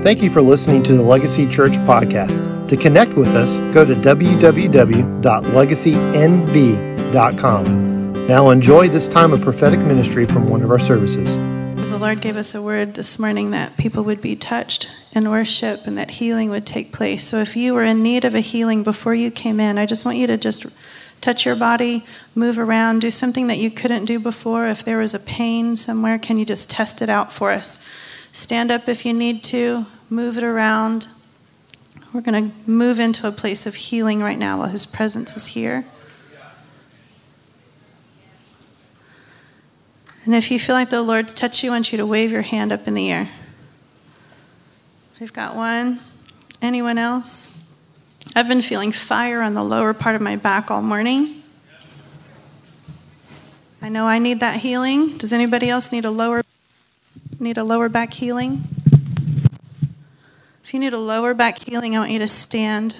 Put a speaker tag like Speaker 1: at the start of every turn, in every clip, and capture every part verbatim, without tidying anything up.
Speaker 1: Thank you for listening to the Legacy Church podcast. To connect with us, go to w w w dot legacy n b dot com. Now enjoy this time of prophetic ministry from one of our services.
Speaker 2: The Lord gave us a word this morning that people would be touched in worship and that healing would take place. So if you were in need of a healing before you came in, I just want you to just touch your body, move around, do something that you couldn't do before. If there was a pain somewhere, can you just test it out for us? Stand up if you need to, move it around. We're going to move into a place of healing right now while His presence is here. And if you feel like the Lord's touched you, I want you to wave your hand up in the air. We've got one. Anyone else? I've been feeling fire on the lower part of my back all morning. I know I need that healing. Does anybody else need a lower need a lower back healing? If you need a lower back healing, I want you to stand.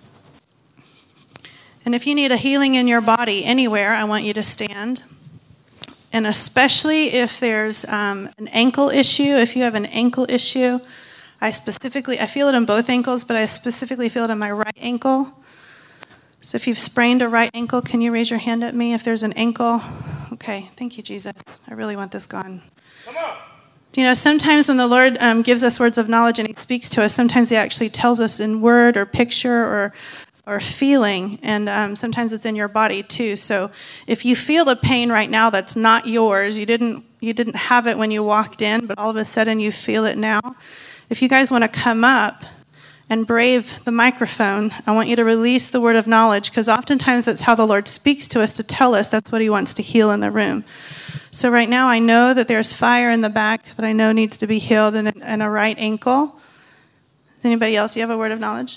Speaker 2: And if you need a healing in your body anywhere, I want you to stand. And especially if there's um, an ankle issue, if you have an ankle issue, I specifically, I feel it in both ankles, but I specifically feel it in my right ankle. So if you've sprained a right ankle, can you raise your hand at me if there's an ankle? Okay, thank you, Jesus. I really want this gone. Come on. You know, sometimes when the Lord um, gives us words of knowledge and He speaks to us, sometimes He actually tells us in word or picture or or feeling, and um, sometimes it's in your body too. So if you feel the pain right now that's not yours, you didn't you didn't have it when you walked in, but all of a sudden you feel it now. If you guys want to come up and brave the microphone, I want you to release the word of knowledge, because oftentimes that's how the Lord speaks to us, to tell us that's what He wants to heal in the room. So right now I know that there's fire in the back that I know needs to be healed, and, and a right ankle. Does anybody else, you have a word of knowledge?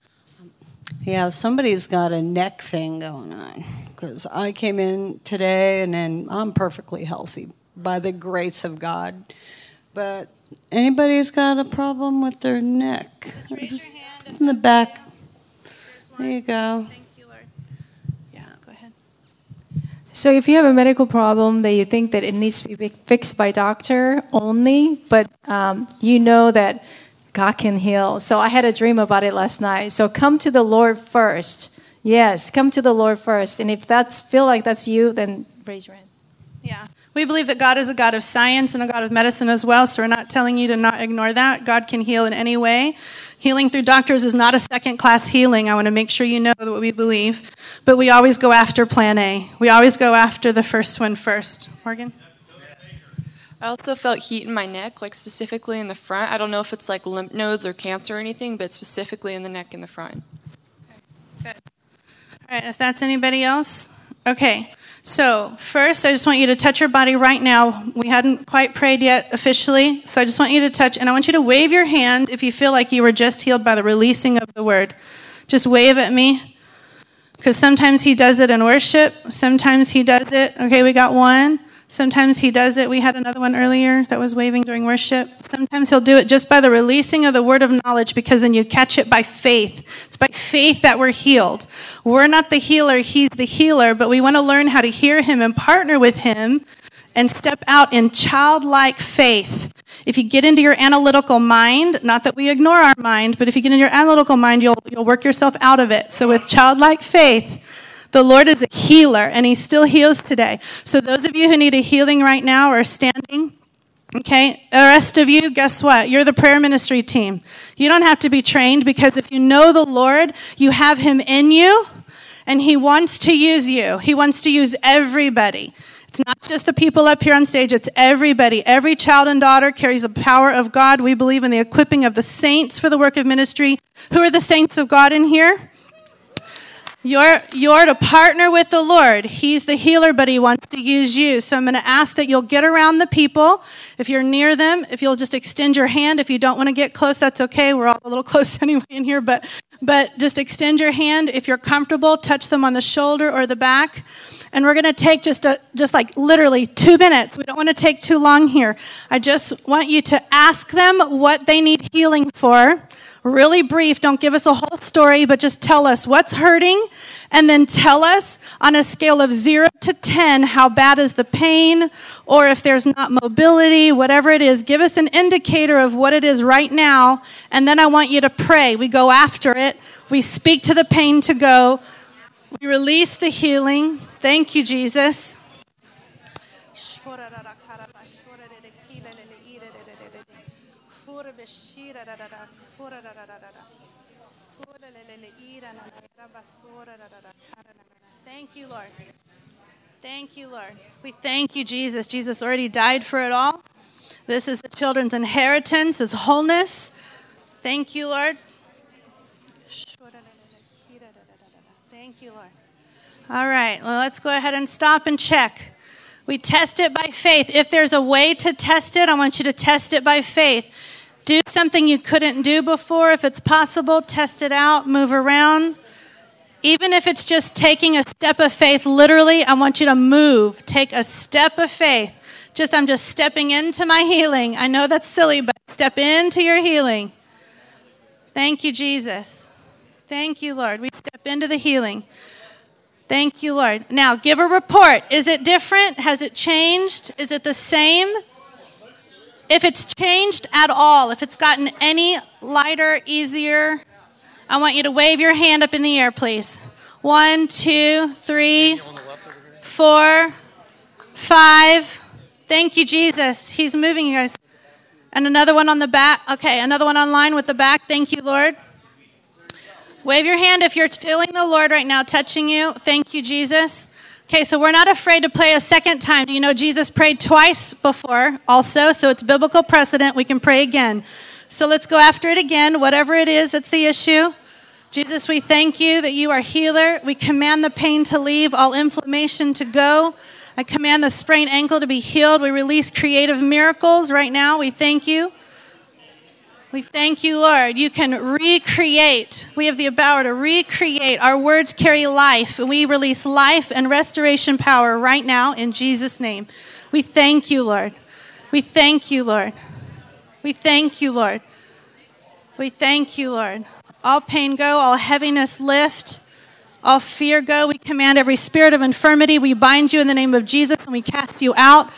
Speaker 3: Yeah, somebody's got a neck thing going on, because I came in today and then I'm perfectly healthy by the grace of God. But anybody's got a problem with their neck?
Speaker 2: Just raise your hand
Speaker 3: in the back. There you go.
Speaker 2: Thank you, Lord. Yeah, go ahead.
Speaker 4: So if you have a medical problem that you think that it needs to be fixed by doctor only, but um, you know that God can heal. So I had a dream about it last night. So come to the Lord first. Yes, come to the Lord first. And if that's feel like that's you, then raise your hand.
Speaker 2: Yeah. We believe that God is a God of science and a God of medicine as well, so we're not telling you to not ignore that. God can heal in any way. Healing through doctors is not a second-class healing. I want to make sure you know what we believe. But we always go after plan A. We always go after the first one first. Morgan?
Speaker 5: I also felt heat in my neck, like specifically in the front. I don't know if it's like lymph nodes or cancer or anything, but specifically in the neck in the front.
Speaker 2: Okay, good. All right, if that's anybody else. Okay, so first I just want you to touch your body right now. We hadn't quite prayed yet officially, so I just want you to touch, and I want you to wave your hand if you feel like you were just healed by the releasing of the word. Just wave at me, because sometimes He does it in worship. Sometimes He does it. Okay, we got one. Sometimes He does it. We had another one earlier that was waving during worship. Sometimes He'll do it just by the releasing of the word of knowledge, because then you catch it by faith. It's by faith that we're healed. We're not the healer. He's the healer, but we want to learn how to hear Him and partner with Him and step out in childlike faith. If you get into your analytical mind, not that we ignore our mind, but if you get in your analytical mind, you'll you'll work yourself out of it. So with childlike faith, the Lord is a healer, and He still heals today. So those of you who need a healing right now are standing. Okay, the rest of you, guess what? You're the prayer ministry team. You don't have to be trained, because if you know the Lord, you have Him in you, and He wants to use you. He wants to use everybody. It's not just the people up here on stage, it's everybody. Every child and daughter carries the power of God. We believe in the equipping of the saints for the work of ministry. Who are the saints of God in here? You're, you're to partner with the Lord. He's the healer, but He wants to use you. So I'm going to ask that you'll get around the people. If you're near them, if you'll just extend your hand. If you don't want to get close, that's okay. We're all a little close anyway in here, but, but just extend your hand. If you're comfortable, touch them on the shoulder or the back. And we're going to take just a, just like literally two minutes. We don't want to take too long here. I just want you to ask them what they need healing for. Really brief. Don't give us a whole story, but just tell us what's hurting and then tell us on a scale of zero to ten how bad is the pain, or if there's not mobility, whatever it is. Give us an indicator of what it is right now, and then I want you to pray. We go after it. We speak to the pain to go. We release the healing. Thank you, Jesus. Thank you, Lord. Thank you, Lord. We thank you, Jesus. Jesus already died for it all. This is the children's inheritance, is wholeness. Thank you, Lord. Thank you, Lord. All right, well, let's go ahead and stop and check. We test it by faith. If there's a way to test it, I want you to test it by faith. Do something you couldn't do before. If it's possible, test it out, move around. Even if it's just taking a step of faith, literally, I want you to move. Take a step of faith. Just, I'm just stepping into my healing. I know that's silly, but step into your healing. Thank you, Jesus. Thank you, Lord. We step into the healing. Thank you, Lord. Now, give a report. Is it different? Has it changed? Is it the same? If it's changed at all, if it's gotten any lighter, easier, I want you to wave your hand up in the air, please. One, two, three, four, five. Thank you, Jesus. He's moving, you guys. And another one on the back. Okay, another one online with the back. Thank you, Lord. Wave your hand if you're feeling the Lord right now touching you. Thank you, Jesus. Okay, so we're not afraid to pray a second time. Do you know Jesus prayed twice before also? So it's biblical precedent. We can pray again. So let's go after it again, whatever it is that's the issue. Jesus, we thank you that you are healer. We command the pain to leave, all inflammation to go. I command the sprained ankle to be healed. We release creative miracles right now. We thank you. We thank you, Lord. You can recreate. We have the power to recreate. Our words carry life, and we release life and restoration power right now in Jesus' name. We thank you, Lord. We thank you, Lord. We thank you, Lord. We thank you, Lord. All pain go, all heaviness lift, all fear go. We command every spirit of infirmity. We bind you in the name of Jesus, and we cast you out.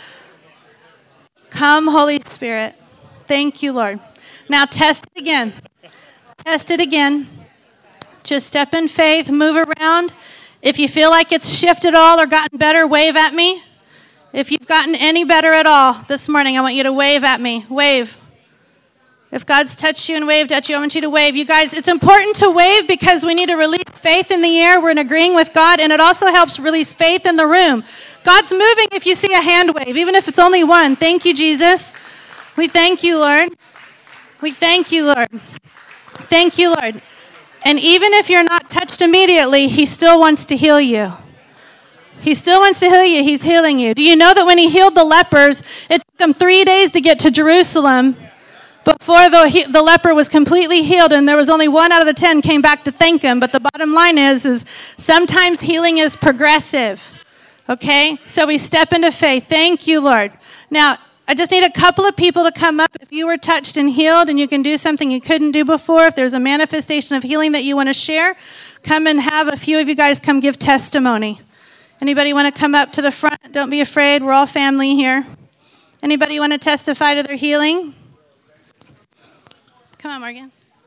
Speaker 2: Come, Holy Spirit. Thank you, Lord. Now test it again. Test it again. Just step in faith, move around. If you feel like it's shifted at all or gotten better, wave at me. If you've gotten any better at all this morning, I want you to wave at me. Wave. If God's touched you and waved at you, I want you to wave. You guys, it's important to wave because we need to release faith in the air. We're in agreeing with God, and it also helps release faith in the room. God's moving if you see a hand wave, even if it's only one. Thank you, Jesus. We thank you, Lord. We thank you, Lord. Thank you, Lord. And even if you're not touched immediately, he still wants to heal you. He still wants to heal you. He's healing you. Do you know that when he healed the lepers, it took him three days to get to Jerusalem before the, he, the leper was completely healed, and there was only one out of the ten came back to thank him. But the bottom line is, is sometimes healing is progressive. Okay? So we step into faith. Thank you, Lord. Now, I just need a couple of people to come up. If you were touched and healed and you can do something you couldn't do before, if there's a manifestation of healing that you want to share, come and have a few of you guys come give testimony. Anybody want to come up to the front? Don't be afraid. We're all family here. Anybody want to testify to their healing? Come on, Morgan.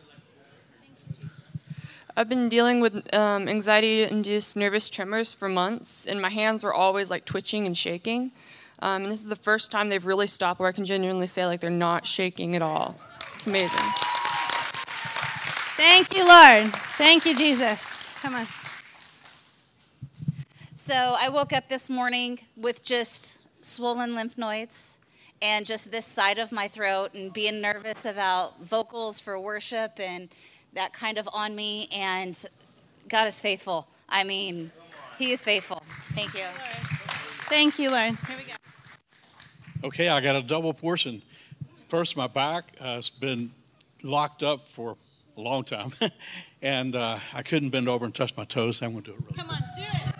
Speaker 5: I've been dealing with um, anxiety-induced nervous tremors for months, and my hands were always like twitching and shaking. Um, and this is the first time they've really stopped where I can genuinely say like they're not shaking at all. It's amazing.
Speaker 2: Thank you, Lord. Thank you, Jesus. Come on.
Speaker 6: So I woke up this morning with just swollen lymph nodes and just this side of my throat and being nervous about vocals for worship and that kind of on me. And God is faithful. I mean, he is faithful. Thank you.
Speaker 2: Thank you, Lord. Here we go.
Speaker 7: Okay, I got a double portion. First, my back uh, has been locked up for a long time, and uh, I couldn't bend over and touch my toes. I'm going to do it really
Speaker 2: Come on, do it.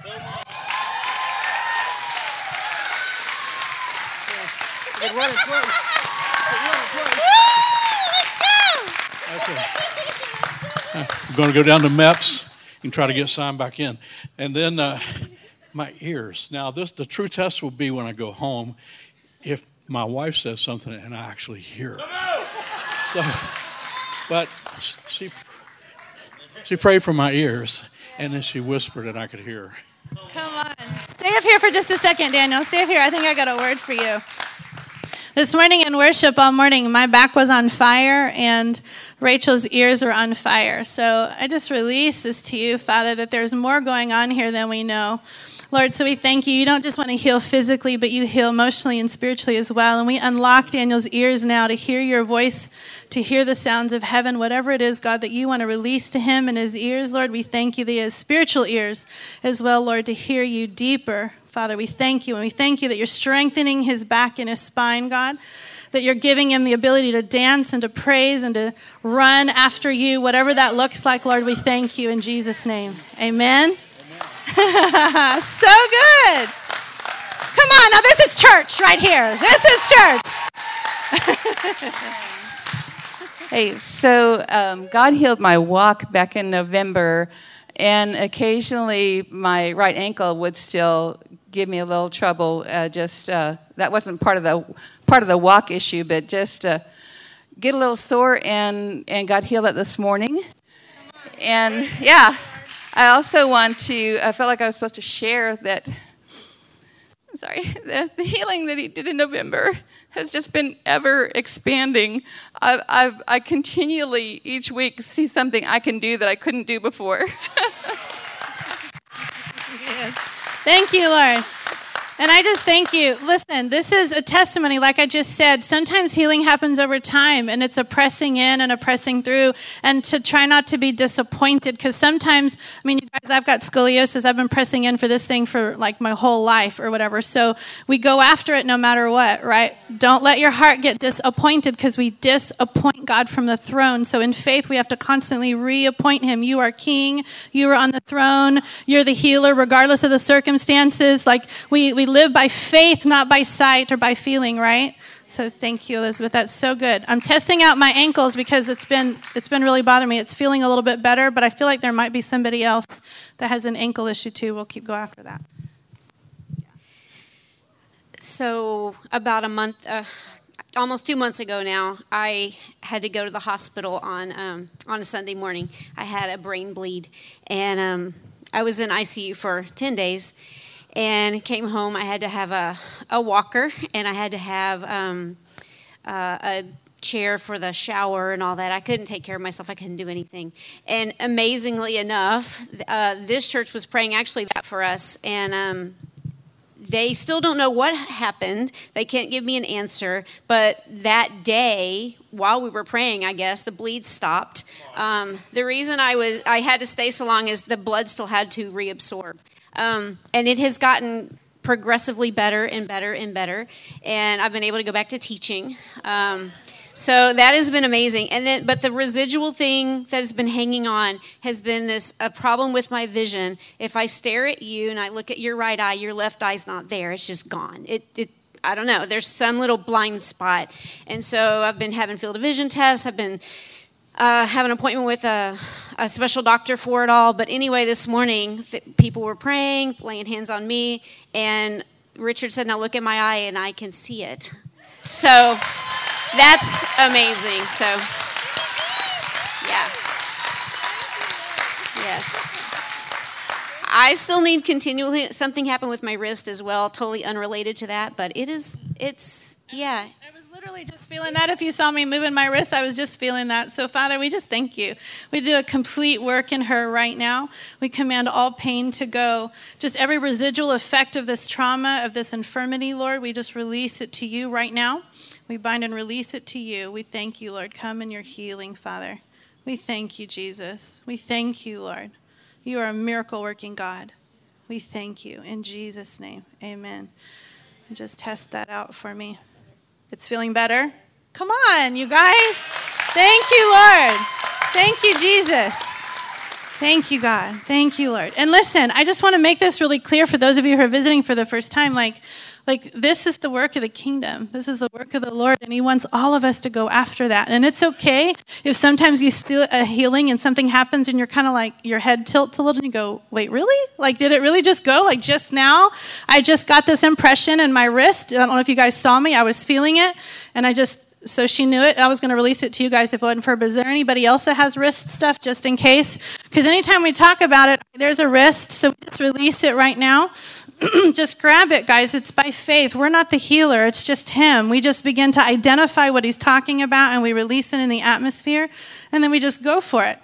Speaker 7: Get right in place. Get right in place.
Speaker 2: Woo! Let's go.
Speaker 7: Okay. I'm going to go down to M E P S can try to get signed back in. And then uh, my ears. Now, this the true test will be when I go home if my wife says something and I actually hear her. So, but she she prayed for my ears, and then she whispered and I could hear her.
Speaker 2: Come on. Stay up here for just a second, Daniel. Stay up here. I think I got a word for you. This morning in worship all morning, my back was on fire and Rachel's ears were on fire. So I just release this to you, Father, that there's more going on here than we know. Lord, so we thank you. You don't just want to heal physically, but you heal emotionally and spiritually as well. And we unlock Daniel's ears now to hear your voice, to hear the sounds of heaven, whatever it is, God, that you want to release to him in his ears, Lord. We thank you that he has spiritual ears as well, Lord, to hear you deeper. Father, we thank you. And we thank you that you're strengthening his back and his spine, God, that you're giving him the ability to dance and to praise and to run after you, whatever that looks like, Lord. We thank you in Jesus' name. Amen. So good. Come on, now this is church right here. This is church.
Speaker 8: Hey, so um, God healed my walk back in November, and occasionally my right ankle would still give me a little trouble. Uh, just uh, that wasn't part of the part of the walk issue, but just uh, get a little sore, and and God healed it this morning. And yeah. I also want to, I felt like I was supposed to share that, sorry, the, the healing that he did in November has just been ever expanding. I, I, I continually, each week, see something I can do that I couldn't do before.
Speaker 2: Yes. Thank you, Lord. And I just thank you. Listen, this is a testimony, like I just said. Sometimes healing happens over time, and it's a pressing in and a pressing through, and to try not to be disappointed, because sometimes, I mean, you guys, I've got scoliosis. I've been pressing in for this thing for like my whole life or whatever. So we go after it no matter what, right? Don't let your heart get disappointed, because we disappoint God from the throne. So in faith, we have to constantly reappoint him. You are king. You are on the throne. You're the healer, regardless of the circumstances. Like we, we live by faith, not by sight or by feeling, right? So thank you, Elizabeth. That's so good. I'm testing out my ankles because it's been it's been really bothering me. It's feeling a little bit better, but I feel like there might be somebody else that has an ankle issue too. We'll keep go after that.
Speaker 9: So about a month, uh, almost two months ago now, I had to go to the hospital on um, on a Sunday morning. I had a brain bleed, and um, I was in I C U for ten days. And came home, I had to have a, a walker, and I had to have um, uh, a chair for the shower and all that. I couldn't take care of myself. I couldn't do anything. And amazingly enough, uh, this church was praying actually that for us. And um, they still don't know what happened. They can't give me an answer. But that day, while we were praying, I guess, the bleed stopped. Um, the reason I was I had to stay so long is the blood still had to reabsorb. Um, and it has gotten progressively better and better and better. And I've been able to go back to teaching. Um, so that has been amazing. And then, but the residual thing that has been hanging on has been this a problem with my vision. If I stare at you and I look at your right eye, your left eye's not there. It's just gone. It, it I don't know. There's some little blind spot. And so I've been having field of vision tests. I've been Uh, have an appointment with a, a special doctor for it all. But anyway, this morning, th- people were praying, laying hands on me, and Richard said, now look at my eye, and I can see it. So that's amazing. So, yeah. Yes. I still need continually, something happened with my wrist as well, totally unrelated to that, but it is, it's, yeah.
Speaker 2: Literally just feeling that. If you saw me moving my wrist, I was just feeling that. So, Father, we just thank you. We do a complete work in her right now. We command all pain to go. Just every residual effect of this trauma, of this infirmity, Lord, we just release it to you right now. We bind and release it to you. We thank you, Lord. Come in your healing, Father. We thank you, Jesus. We thank you, Lord. You are a miracle-working God. We thank you. In Jesus' name, amen. And just test that out for me. It's feeling better? Come on, you guys. Thank you, Lord. Thank you, Jesus. Thank you, God. Thank you, Lord. And listen, I just want to make this really clear for those of you who are visiting for the first time. Like, Like, this is the work of the kingdom. This is the work of the Lord, and he wants all of us to go after that. And it's okay if sometimes you steal a healing and something happens and you're kind of like, your head tilts a little and you go, wait, really? Like, did it really just go? Like, just now, I just got this impression in my wrist. I don't know if you guys saw me. I was feeling it, and I just, so she knew it. I was going to release it to you guys if it wasn't for her. But is there anybody else that has wrist stuff, just in case? Because anytime we talk about it, there's a wrist, so we just release it right now. Just grab it, guys. It's by faith. We're not the healer. It's just him. We just begin to identify what he's talking about, and we release it in the atmosphere, and then we just go for it.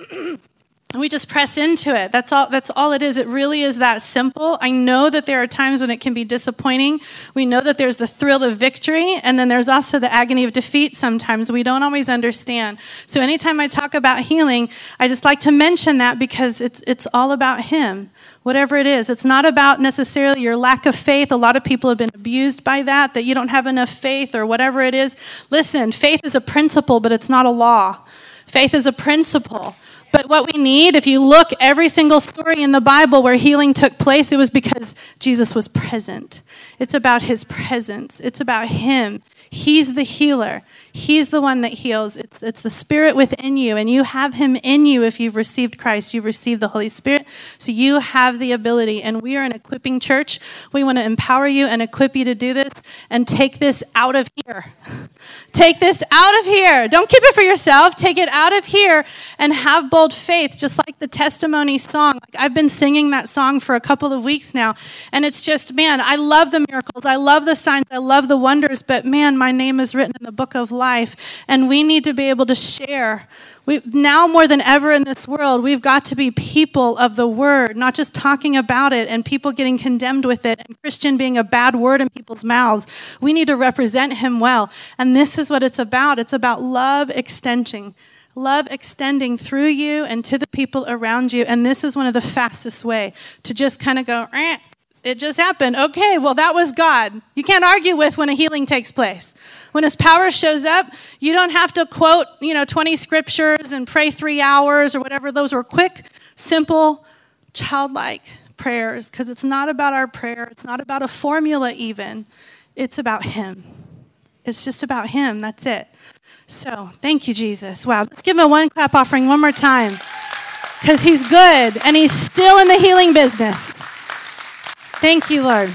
Speaker 2: We just press into it. That's all, that's all it is. It really is that simple. I know that there are times when it can be disappointing. We know that there's the thrill of victory, and then there's also the agony of defeat sometimes. We don't always understand. So anytime I talk about healing, I just like to mention that because it's it's all about him. Whatever it is. It's not about necessarily your lack of faith. A lot of people have been abused by that, that you don't have enough faith or whatever it is. Listen, faith is a principle, but it's not a law. Faith is a principle. But what we need, if you look every single story in the Bible where healing took place, it was because Jesus was present. It's about his presence. It's about him. He's the healer. He's the one that heals. It's, it's the Spirit within you, and you have him in you if you've received Christ. You've received the Holy Spirit, so you have the ability, and we are an equipping church. We want to empower you and equip you to do this and take this out of here. Take this out of here. Don't keep it for yourself. Take it out of here and have bold faith, just like the testimony song. Like, I've been singing that song for a couple of weeks now, and it's just, man, I love the miracles. I love the signs. I love the wonders, but man, my name is written in the book of life, and we need to be able to share. We, now more than ever in this world, we've got to be people of the word, not just talking about it and people getting condemned with it and Christian being a bad word in people's mouths. We need to represent him well. And this is what it's about. It's about love extending. Love extending through you and to the people around you. And this is one of the fastest way to just kind of go, eh, it just happened. Okay, well, that was God. You can't argue with when a healing takes place. When his power shows up, you don't have to quote, you know, twenty scriptures and pray three hours or whatever. Those were quick, simple, childlike prayers, because it's not about our prayer. It's not about a formula even. It's about him. It's just about him. That's it. So thank you, Jesus. Wow. Let's give him a one clap offering one more time, because he's good and he's still in the healing business. Thank you, Lord.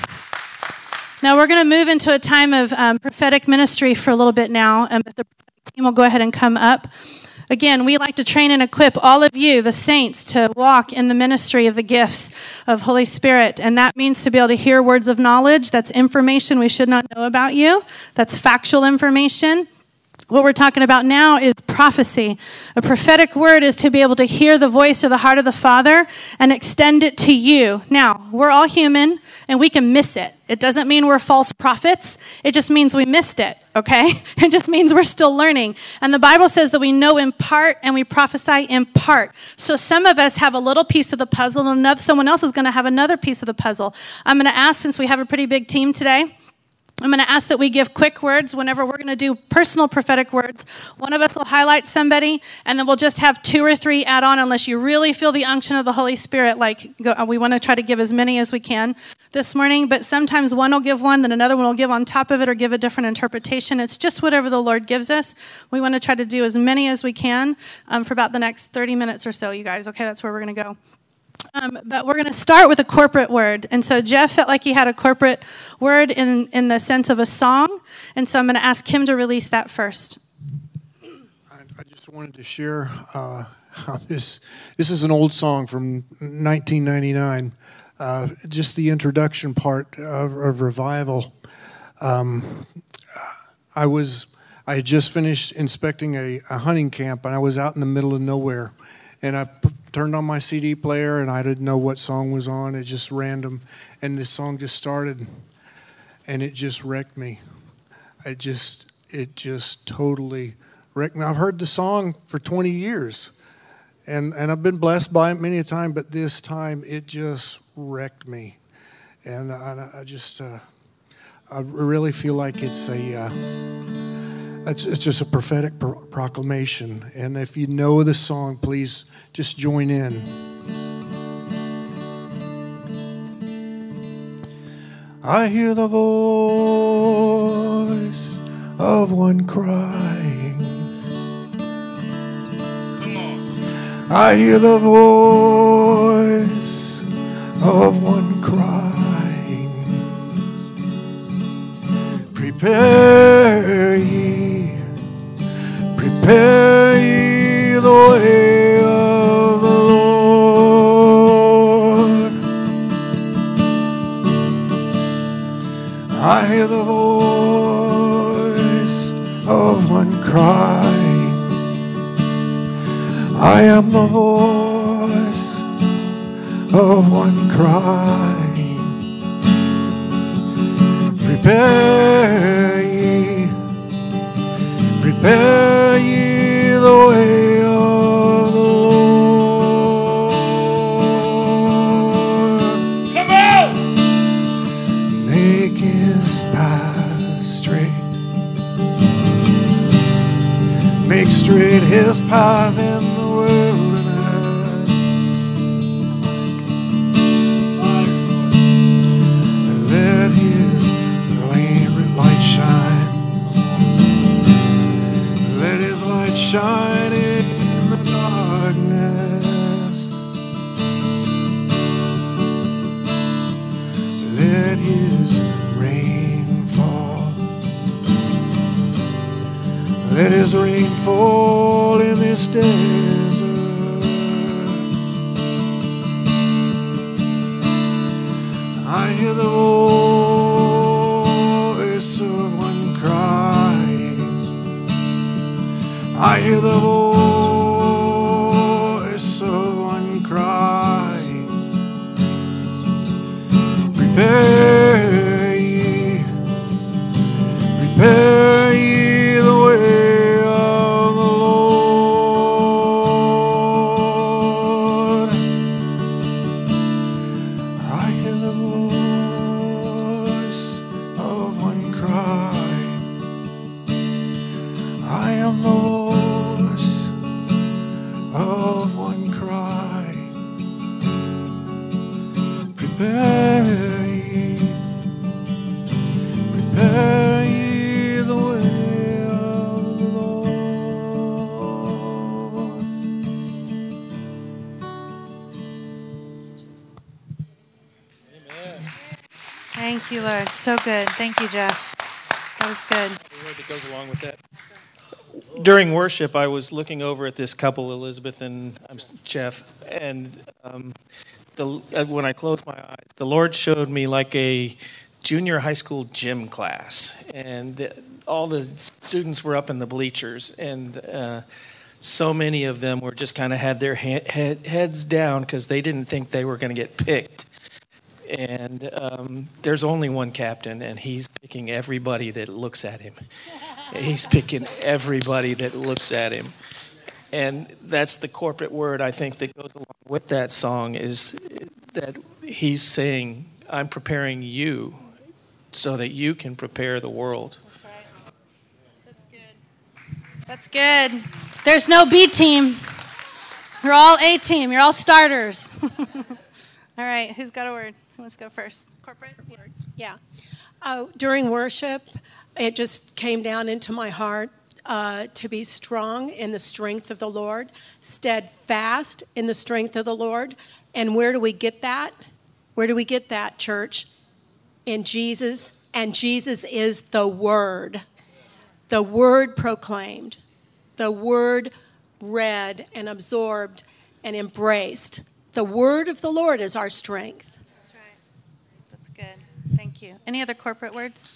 Speaker 2: Now we're going to move into a time of um, prophetic ministry for a little bit now, and the team will go ahead and come up. Again, we like to train and equip all of you, the saints, to walk in the ministry of the gifts of Holy Spirit, and that means to be able to hear words of knowledge. That's information we should not know about you. That's factual information. What we're talking about now is prophecy. A prophetic word is to be able to hear the voice or the heart of the Father and extend it to you. Now, we're all human, and we can miss it. It doesn't mean we're false prophets. It just means we missed it, okay? It just means we're still learning. And the Bible says that we know in part and we prophesy in part. So some of us have a little piece of the puzzle, and another, someone else is going to have another piece of the puzzle. I'm going to ask, since we have a pretty big team today, I'm going to ask that we give quick words whenever we're going to do personal prophetic words. One of us will highlight somebody, and then we'll just have two or three add on unless you really feel the unction of the Holy Spirit. Like, go, we want to try to give as many as we can this morning, but sometimes one will give one, then another one will give on top of it or give a different interpretation. It's just whatever the Lord gives us. We want to try to do as many as we can um, for about the next thirty minutes or so, you guys. Okay, that's where we're going to go. Um, but we're going to start with a corporate word. And so Jeff felt like he had a corporate word in, in the sense of a song. And so I'm going to ask him to release that first.
Speaker 10: I, I just wanted to share uh, how this, this is an old song from nineteen ninety-nine. Uh, just the introduction part of, of revival. Um, I was, I had just finished inspecting a, a hunting camp, and I was out in the middle of nowhere. And I p- turned on my C D player, and I didn't know what song was on. It just random. And this song just started, and it just wrecked me. It just, it just totally wrecked me. I've heard the song for twenty years, and, and I've been blessed by it many a time, but this time it just wrecked me. And I, I just, uh, I really feel like it's a... Uh, It's, it's just a prophetic pro- proclamation. And if you know the song, please just join in. I hear the voice of one crying. I hear the voice of one crying. Prepare ye, prepare ye the way of the Lord. I hear the voice of one crying. I am the voice of one crying. Prepare ye, prepare ye the way of the Lord. Come on! Make his path straight. Make straight his path in the wilderness. Let his light shine. Let his light shine in the darkness. Let his rain fall. Let his rain fall in this desert. I hear the voice of one crying. I hear the voice of one crying. Prepare ye, prepare ye the way of the Lord. I hear the voice of one crying. I am the voice of one crying. Prepare ye, prepare ye the way of the Lord.
Speaker 2: Thank you, Lord. So good. Thank you, Jeff. That was good.
Speaker 11: The word that goes along with that. During worship, I was looking over at this couple, Elizabeth and um, Jeff, and um, the, uh, when I closed my eyes, the Lord showed me like a junior high school gym class, and the, all the students were up in the bleachers, and uh, so many of them were just kind of had their he- head, heads down because they didn't think they were going to get picked. And um, there's only one captain, and he's picking everybody that looks at him. He's picking everybody that looks at him. And that's the corporate word, I think, that goes along with that song, is that he's saying, I'm preparing you so that you can prepare the world.
Speaker 2: That's right. That's good. That's good. There's no B team. You're all A team. You're all starters. All right. Who's got a word? Who wants to go first? Corporate word.
Speaker 12: Yeah. Uh, during worship, it just came down into my heart uh, to be strong in the strength of the Lord, steadfast in the strength of the Lord. And where do we get that? Where do we get that, church? In Jesus. And Jesus is the Word. The Word proclaimed. The Word read and absorbed and embraced. The Word of the Lord is our strength.
Speaker 2: That's right. That's good. Thank you. Any other corporate words?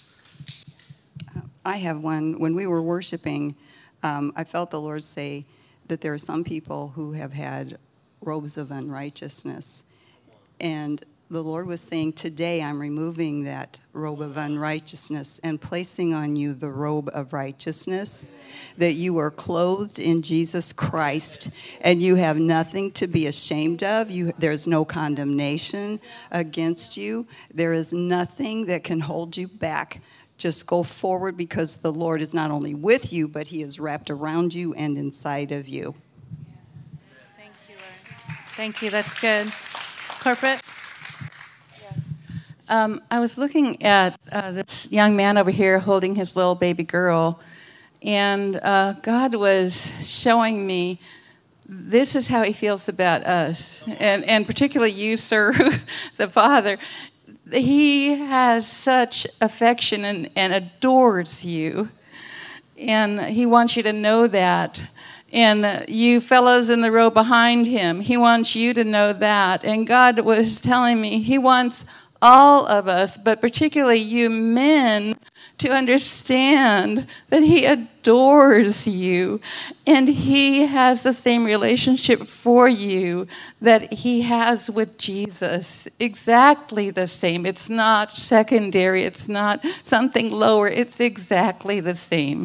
Speaker 13: I have one. When we were worshiping, um, I felt the Lord say that there are some people who have had robes of unrighteousness. And the Lord was saying, today I'm removing that robe of unrighteousness and placing on you the robe of righteousness, that you are clothed in Jesus Christ and you have nothing to be ashamed of. You, there's no condemnation against you. There is nothing that can hold you back. Just go forward, because the Lord is not only with you, but he is wrapped around you and inside of you.
Speaker 2: Yes. Thank you, Lord. Thank you. That's good. Corporate?
Speaker 8: um, I was looking at uh, this young man over here holding his little baby girl, and uh, God was showing me this is how he feels about us, and, and particularly you, sir, the father. He has such affection and, and adores you, and he wants you to know that. And you fellows in the row behind him, he wants you to know that. And God was telling me he wants all of us, but particularly you men, to understand that he adores you. And he has the same relationship for you that he has with Jesus. Exactly the same. It's not secondary. It's not something lower. It's exactly the same.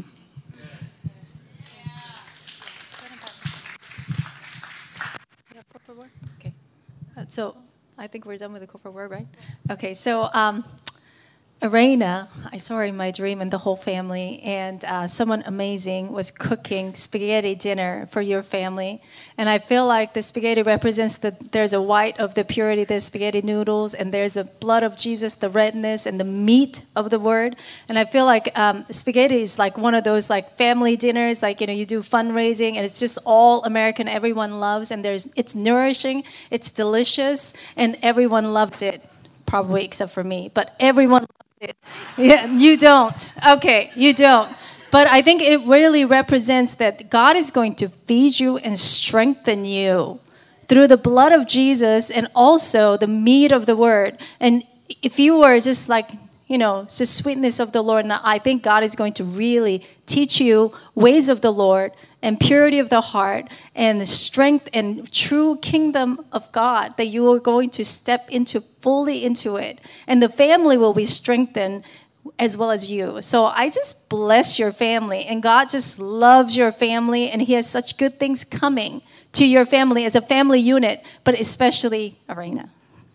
Speaker 4: Okay. Uh, so I think we're done with the corporate word, right? Okay. So um, Arena, I saw her in my dream, and the whole family, and uh, someone amazing was cooking spaghetti dinner for your family. And I feel like the spaghetti represents that there's a white of the purity, the spaghetti noodles, and there's the blood of Jesus, the redness, and the meat of the word. And I feel like um, spaghetti is like one of those like family dinners, like, you know, you do fundraising, and it's just all American, everyone loves, and there's it's nourishing, it's delicious, and everyone loves it, probably except for me, but everyone loves it. Yeah, you don't. Okay, you don't. But I think it really represents that God is going to feed you and strengthen you through the blood of Jesus and also the meat of the word. And if you were just like, you know, it's the sweetness of the Lord, now I think God is going to really teach you ways of the Lord and purity of the heart and the strength and true kingdom of God, that you are going to step into fully into it. And the family will be strengthened as well as you. So I just bless your family, and God just loves your family, and he has such good things coming to your family as a family unit, but especially Arena.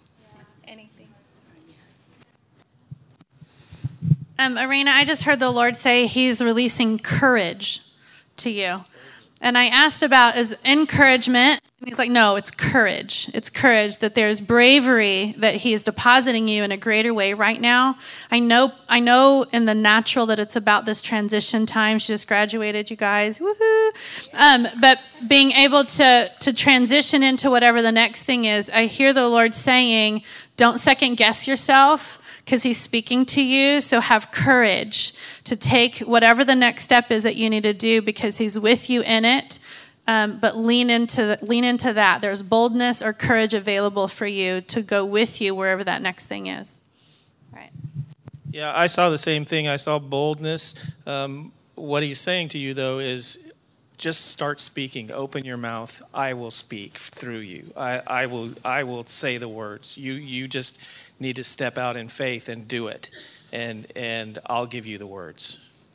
Speaker 2: Um, Arena, I just heard the Lord say he's releasing courage to you. And I asked about is encouragement. And he's like, no, it's courage. It's courage, that there's bravery that he is depositing you in a greater way right now. I know I know in the natural that it's about this transition time. She just graduated, you guys. Woohoo. Um, but being able to, to transition into whatever the next thing is, I hear the Lord saying, don't second guess yourself, because he's speaking to you. So have courage to take whatever the next step is that you need to do, because he's with you in it. Um, but lean into the, lean into that. There's boldness or courage available for you to go with you wherever that next thing is. Right.
Speaker 11: Yeah, I saw the same thing. I saw boldness. Um, what he's saying to you, though, is just start speaking. Open your mouth. I will speak through you. I, I will I will say the words. You you just need to step out in faith and do it, and and I'll give you the words.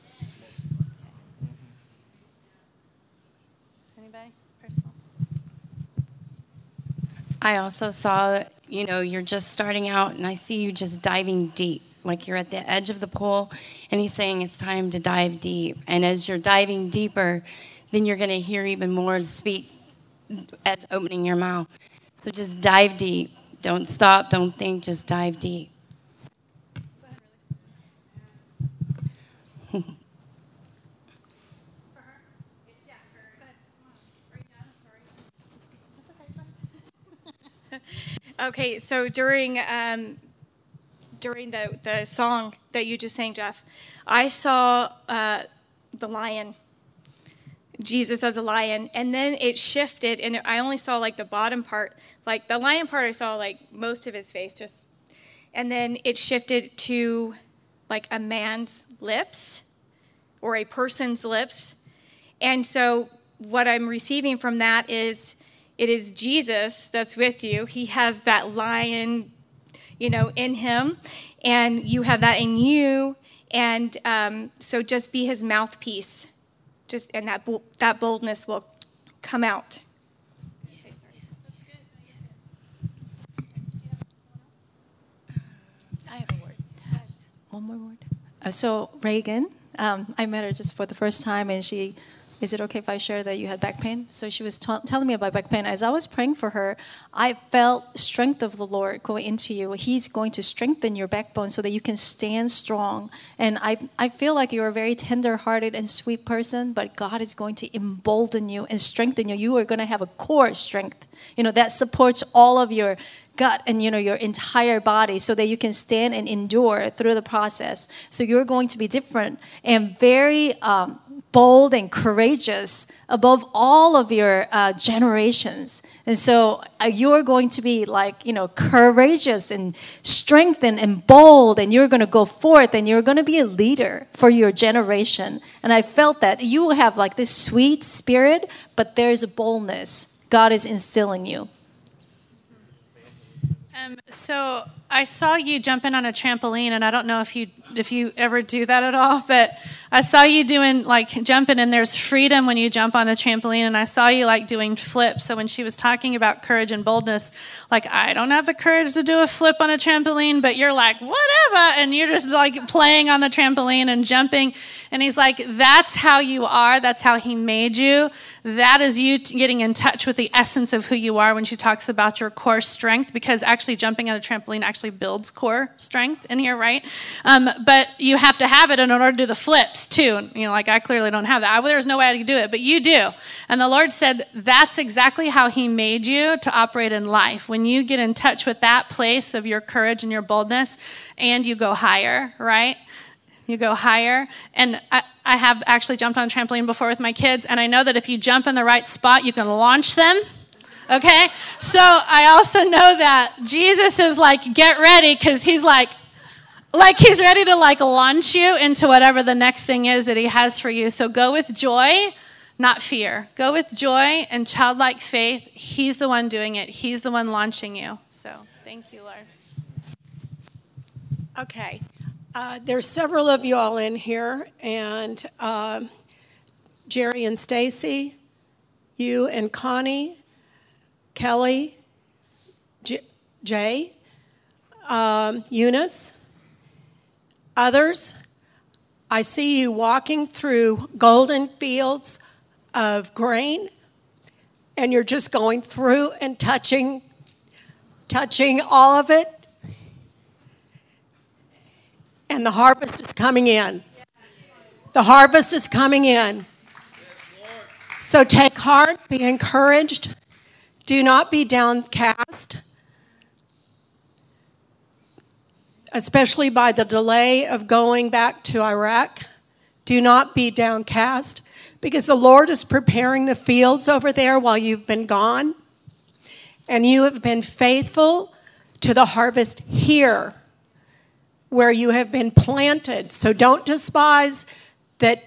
Speaker 2: Anybody? Personal?
Speaker 14: I also saw, you know, you're just starting out, and I see you just diving deep, like you're at the edge of the pool, and he's saying it's time to dive deep. And as you're diving deeper, then you're going to hear even more to speak as opening your mouth. So just dive deep. Don't stop. Don't think. Just dive deep.
Speaker 15: Okay, so during um, during the, the song that you just sang, Jeff, I saw uh, the lion, Jesus as a lion, and then it shifted, and I only saw like the bottom part. Like the lion part, I saw like most of his face, just, and then it shifted to like a man's lips or a person's lips. And so what I'm receiving from that is it is Jesus that's with you. He has that lion, you know, in him, and you have that in you. And um, so just be his mouthpiece, just and that that boldness will come out.
Speaker 4: I have a word. One more word. Uh, so Reagan, um, I met her just for the first time, and she is it okay if I share that you had back pain? So she was t- telling me about back pain. As I was praying for her, I felt strength of the Lord go into you. He's going to strengthen your backbone so that you can stand strong. And I, I feel like you're a very tender-hearted and sweet person, but God is going to embolden you and strengthen you. You are going to have a core strength, you know, that supports all of your gut and, you know, your entire body so that you can stand and endure through the process. So you're going to be different and very um, bold and courageous above all of your uh, generations. And so uh, you're going to be like, you know, courageous and strengthened and bold, and you're going to go forth and you're going to be a leader for your generation. And I felt that you have like this sweet spirit, but there's a boldness God is instilling you.
Speaker 2: Um, so I saw you jumping on a trampoline, and I don't know if you if you ever do that at all, but I saw you doing like jumping, and there's freedom when you jump on the trampoline, and I saw you like doing flips. So when she was talking about courage and boldness, like I don't have the courage to do a flip on a trampoline, but you're like whatever, and you're just like playing on the trampoline and jumping. And he's like, that's how you are. That's how he made you. That is you t- getting in touch with the essence of who you are when she talks about your core strength, because actually jumping on a trampoline actually builds core strength in here, right? Um, but you have to have it in order to do the flips too. You know, like I clearly don't have that. I, there's no way I could do it, but you do. And the Lord said that's exactly how he made you to operate in life. When you get in touch with that place of your courage and your boldness, and you go higher, right? You go higher. And I, I have actually jumped on a trampoline before with my kids, and I know that if you jump in the right spot, you can launch them. Okay? So I also know that Jesus is like, get ready, because he's like, like he's ready to like launch you into whatever the next thing is that he has for you. So go with joy, not fear. Go with joy and childlike faith. He's the one doing it. He's the one launching you. So thank you, Lord.
Speaker 12: Okay. Uh, there's several of you all in here, and uh, Jerry and Stacy, you and Connie, Kelly, J- Jay, um, Eunice, others. I see you walking through golden fields of grain, and you're just going through and touching, touching all of it. And the harvest is coming in. The harvest is coming in. So take heart, be encouraged. Do not be downcast, especially by the delay of going back to Iraq. Do not be downcast, because the Lord is preparing the fields over there while you've been gone. And you have been faithful to the harvest here, where you have been planted. So don't despise that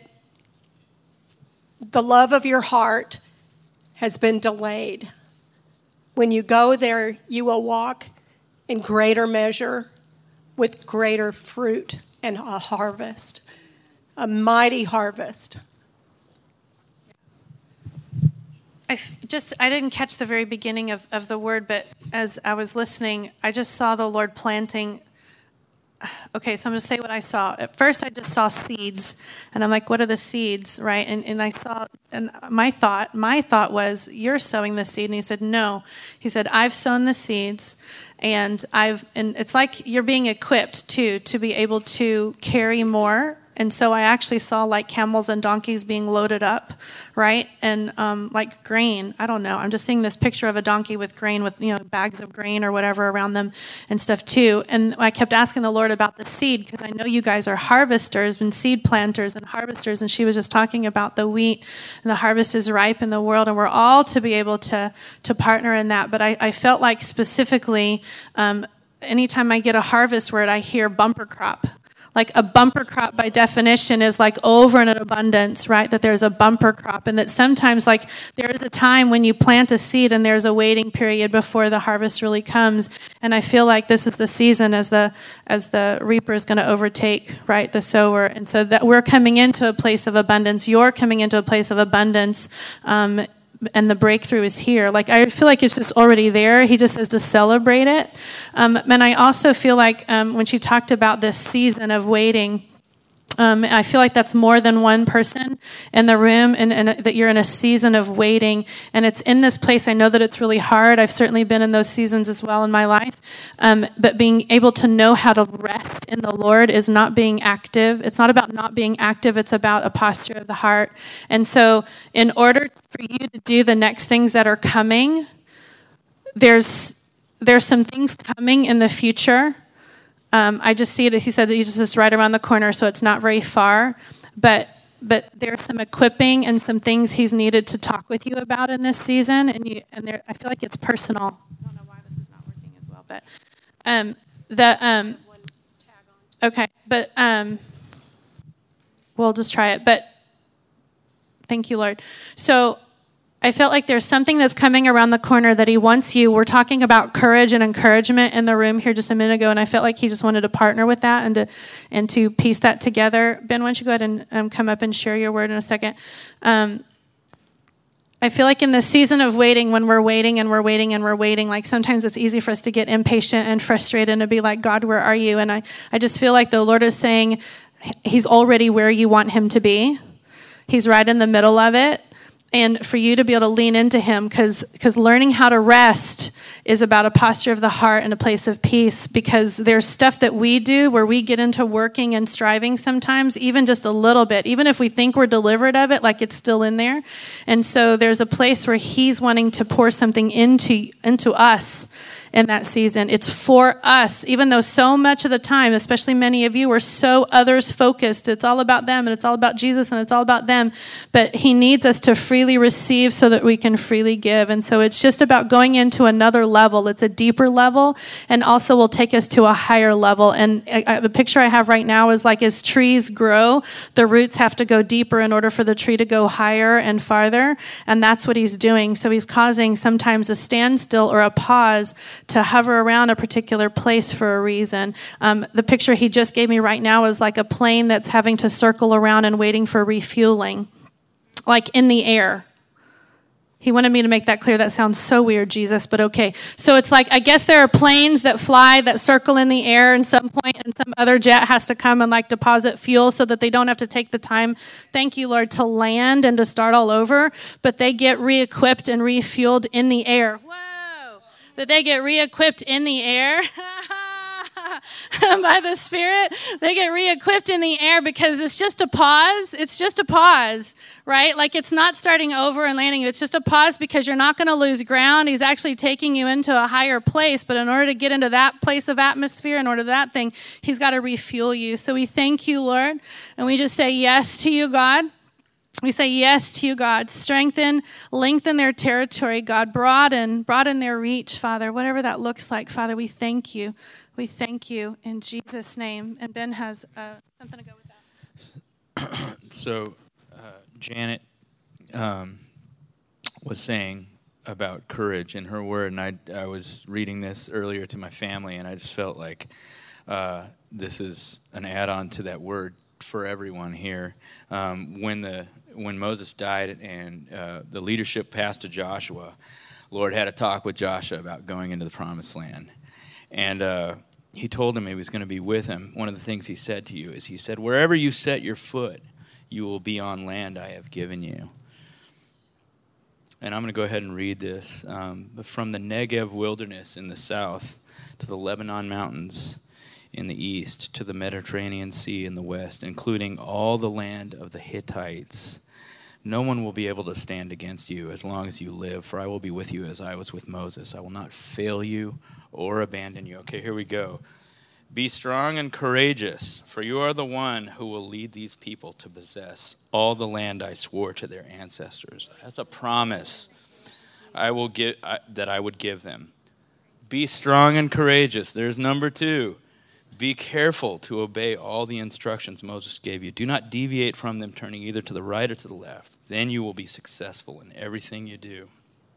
Speaker 12: the love of your heart has been delayed. When you go there, you will walk in greater measure with greater fruit and a harvest, a mighty harvest.
Speaker 2: I f- just, I didn't catch the very beginning of, of the word, but as I was listening, I just saw the Lord planting. Okay, so I'm going to say what I saw. At first, I just saw seeds, and I'm like, what are the seeds, right? And and I saw, and my thought, my thought was, you're sowing the seed. And he said, no. He said, I've sown the seeds, and I've, and it's like you're being equipped, too, to be able to carry more. And so I actually saw like camels and donkeys being loaded up, right? And um, like grain, I don't know. I'm just seeing this picture of a donkey with grain, with, you know, bags of grain or whatever around them and stuff too. And I kept asking the Lord about the seed, because I know you guys are harvesters and seed planters and harvesters. And she was just talking about the wheat, and the harvest is ripe in the world, and we're all to be able to to partner in that. But I, I felt like specifically, um, anytime I get a harvest word, I hear bumper crop. Like a bumper crop by definition is like over in an abundance, right? That there's a bumper crop, and that sometimes like there is a time when you plant a seed and there's a waiting period before the harvest really comes. And I feel like this is the season as the as the reaper is going to overtake, right, the sower. And so that we're coming into a place of abundance. You're coming into a place of abundance. Um, and the breakthrough is here. Like, I feel like it's just already there. He just says to celebrate it. Um, and I also feel like um, when she talked about this season of waiting, Um, I feel like that's more than one person in the room, and, and that you're in a season of waiting. And it's in this place. I know that it's really hard. I've certainly been in those seasons as well in my life. Um, but being able to know how to rest in the Lord is not being active. It's not about not being active. It's about a posture of the heart. And so in order for you to do the next things that are coming, there's there's some things coming in the future. Um, I just see it, he said, Jesus is right around the corner, so it's not very far. But but there's some equipping and some things he's needed to talk with you about in this season. And you and there, I feel like it's personal. I don't know why this is not working as well, but um, the um, okay, but um, we'll just try it. But thank you, Lord. So I felt like there's something that's coming around the corner that he wants you. We're talking about courage and encouragement in the room here just a minute ago, and I felt like he just wanted to partner with that and to and to piece that together. Ben, why don't you go ahead and um, come up and share your word in a second. Um, I feel like in this season of waiting, when we're waiting and we're waiting and we're waiting, like sometimes it's easy for us to get impatient and frustrated and to be like, God, where are you? And I, I just feel like the Lord is saying he's already where you want him to be. He's right in the middle of it. And for you to be able to lean into him, because because learning how to rest is about a posture of the heart and a place of peace, because there's stuff that we do where we get into working and striving sometimes, even just a little bit, even if we think we're delivered of it, like it's still in there. And so there's a place where he's wanting to pour something into into us in that season. It's for us, even though so much of the time, especially many of you, are so others focused. It's all about them, and it's all about Jesus, and it's all about them. But he needs us to freely receive so that we can freely give. And so it's just about going into another level. It's a deeper level, and also will take us to a higher level. And I, the picture I have right now is like as trees grow, the roots have to go deeper in order for the tree to go higher and farther. And that's what he's doing. So he's causing sometimes a standstill or a pause to hover around a particular place for a reason. Um, the picture he just gave me right now is like a plane that's having to circle around and waiting for refueling, like in the air. He wanted me to make that clear. That sounds so weird, Jesus, but okay. So it's like, I guess there are planes that fly, that circle in the air at some point, and some other jet has to come and like deposit fuel so that they don't have to take the time, thank you, Lord, to land and to start all over, but they get re-equipped and refueled in the air. Whoa! That they get re-equipped in the air by the Spirit. They get re-equipped in the air because it's just a pause. It's just a pause, right? Like it's not starting over and landing. It's just a pause because you're not going to lose ground. He's actually taking you into a higher place. But in order to get into that place of atmosphere, in order to that thing, he's got to refuel you. So we thank you, Lord. And we just say yes to you, God. We say yes to you, God. Strengthen, lengthen their territory, God. Broaden, broaden their reach, Father. Whatever that looks like, Father, we thank you. We thank you in Jesus' name. And Ben has uh, something to go with
Speaker 16: that. So uh, Janet um, was saying about courage in her word, and I, I was reading this earlier to my family, and I just felt like uh, this is an add-on to that word for everyone here. Um, when the when Moses died and uh, the leadership passed to Joshua, Lord had a talk with Joshua about going into the promised land. And uh, he told him he was going to be with him. One of the things he said to you is he said, wherever you set your foot, you will be on land I have given you. And I'm going to go ahead and read this. Um, from the Negev wilderness in the south to the Lebanon mountains in the east to the Mediterranean Sea in the west, including all the land of the Hittites, no one will be able to stand against you as long as you live, for I will be with you as I was with Moses. I will not fail you or abandon you. Okay, here we go. Be strong and courageous, for you are the one who will lead these people to possess all the land I swore to their ancestors. That's a promise I will give I, that I would give them. Be strong and courageous. There's number two. Be careful to obey all the instructions Moses gave you. Do not deviate from them, turning either to the right or to the left. Then you will be successful in everything you do.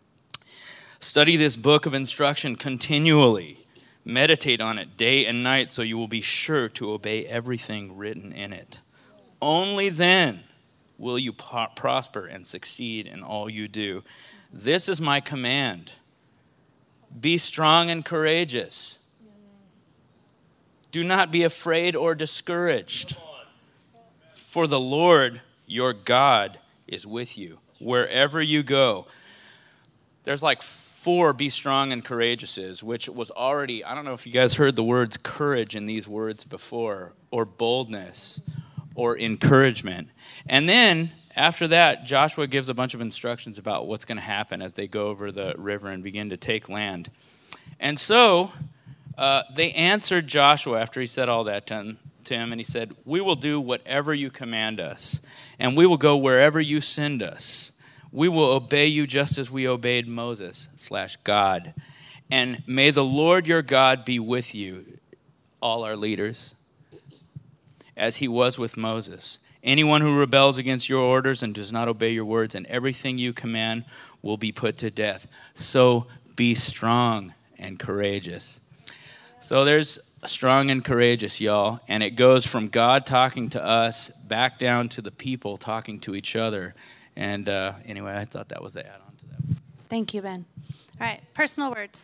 Speaker 16: Study this book of instruction continually. Meditate on it day and night so you will be sure to obey everything written in it. Only then will you po- prosper and succeed in all you do. This is my command. Be strong and courageous. Do not be afraid or discouraged. For the Lord your God is with you wherever you go. There's like four be strong and courageouses, which was already, I don't know if you guys heard the words courage in these words before, or boldness, or encouragement. And then after that, Joshua gives a bunch of instructions about what's going to happen as they go over the river and begin to take land. And so uh, they answered Joshua after he said all that to him, to him, and he said, we will do whatever you command us, and we will go wherever you send us. We will obey you just as we obeyed Moses slash God. And may the Lord your God be with you, all our leaders, as he was with Moses. Anyone who rebels against your orders and does not obey your words, and everything you command will be put to death. So be strong and courageous. So there's strong and courageous, y'all. And it goes from God talking to us back down to the people talking to each other. And uh, anyway, I thought that was the add-on to that.
Speaker 2: Thank you, Ben. All right, personal words.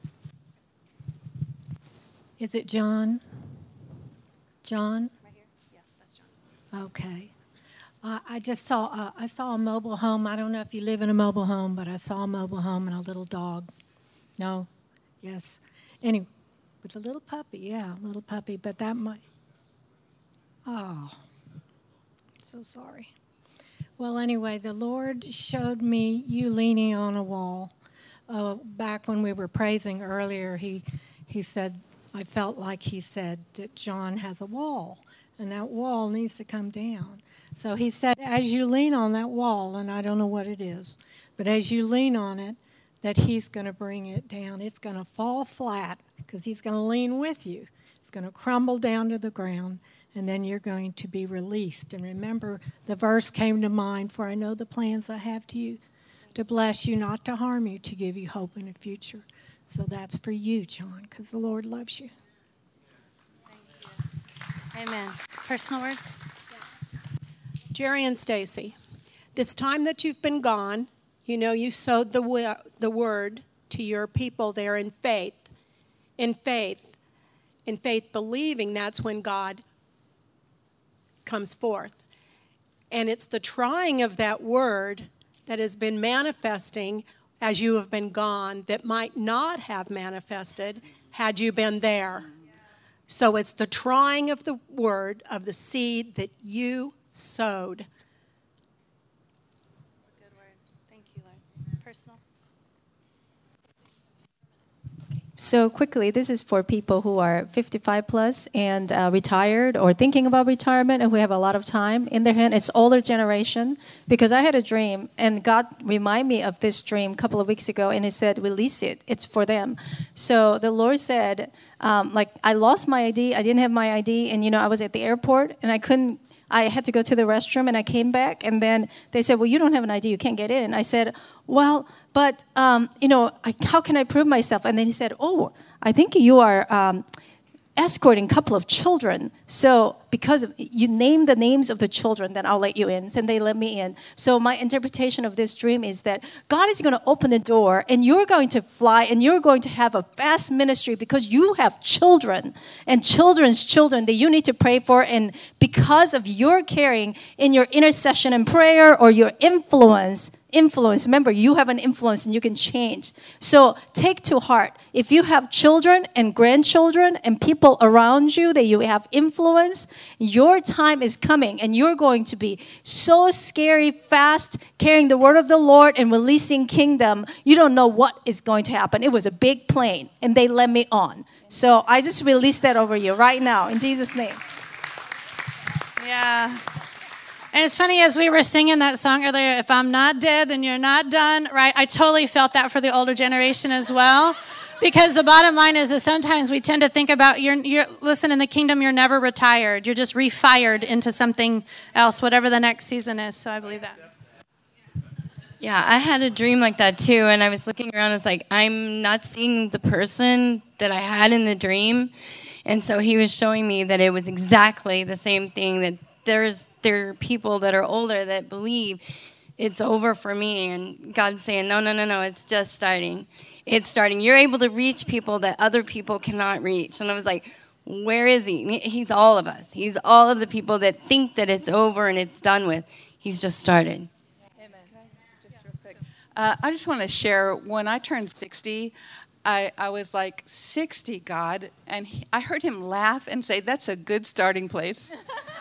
Speaker 17: Is it John? John? Right here. Yeah, that's John. Okay. Uh, I just saw uh, I saw a mobile home. I don't know if you live in a mobile home, but I saw a mobile home and a little dog. No? Yes. Anyway, with a little puppy. Yeah, a little puppy. But that might. Oh, so sorry. Well, anyway, the Lord showed me you leaning on a wall. Uh, back when we were praising earlier, he he said, I felt like he said that John has a wall, and that wall needs to come down. So he said, as you lean on that wall, and I don't know what it is, but as you lean on it, that he's going to bring it down. It's going to fall flat because he's going to lean with you. It's going to crumble down to the ground. And then you're going to be released. And remember, the verse came to mind, for I know the plans I have to you, to bless you, not to harm you, to give you hope in the future. So that's for you, John, because the Lord loves you.
Speaker 2: Thank you. Amen. Personal words?
Speaker 12: Jerry and Stacy, this time that you've been gone, you know you sowed the, wo- the word to your people there in faith. In faith. In faith believing that's when God comes forth. And it's the trying of that word that has been manifesting as you have been gone that might not have manifested had you been there. So it's the trying of the word, of the seed that you sowed.
Speaker 2: That's a good word. Thank you, Lord. Personal.
Speaker 4: So quickly, this is for people who are fifty-five plus and uh, retired or thinking about retirement and who have a lot of time in their hand. It's older generation, because I had a dream and God reminded me of this dream a couple of weeks ago, and he said, release it. It's for them. So the Lord said, um, like, I lost my I D. I didn't have my I D, and, you know, I was at the airport and I couldn't, I had to go to the restroom, and I came back, and then they said, well, you don't have an I D, you can't get in. And I said, well, but, um, you know, I, how can I prove myself? And then he said, oh, I think you are um, escorting a couple of children. So because of, you name the names of the children, then I'll let you in. And they let me in. So my interpretation of this dream is that God is going to open the door, and you're going to fly, and you're going to have a vast ministry because you have children and children's children that you need to pray for. And because of your caring in your intercession and prayer, or your influence, influence. Remember, you have an influence and you can change. So take to heart, if you have children and grandchildren and people around you that you have influence, your time is coming, and you're going to be so scary fast carrying the word of the Lord and releasing kingdom. You don't know what is going to happen. It was a big plane, and they let me on. So I just release that over you right now in Jesus' name.
Speaker 2: Yeah. And it's funny, as we were singing that song earlier, if I'm not dead, then you're not done, right? I totally felt that for the older generation as well. Because the bottom line is that sometimes we tend to think about, you're, you're, listen, in the kingdom, you're never retired. You're just refired into something else, whatever the next season is. So I believe that.
Speaker 14: Yeah, I had a dream like that too, and I was looking around, I was like, I'm not seeing the person that I had in the dream. And so he was showing me that it was exactly the same thing, that there's there are people that are older that believe it's over for me, and God's saying, no, no, no, no, it's just starting. It's starting. You're able to reach people that other people cannot reach. And I was like, Where is he? He's all of us. He's all of the people that think that it's over and it's done with. He's just started.
Speaker 8: Uh, I just want to share, when I turned sixty, I, I was like, sixty, God? And he, I heard him laugh and say, that's a good starting place.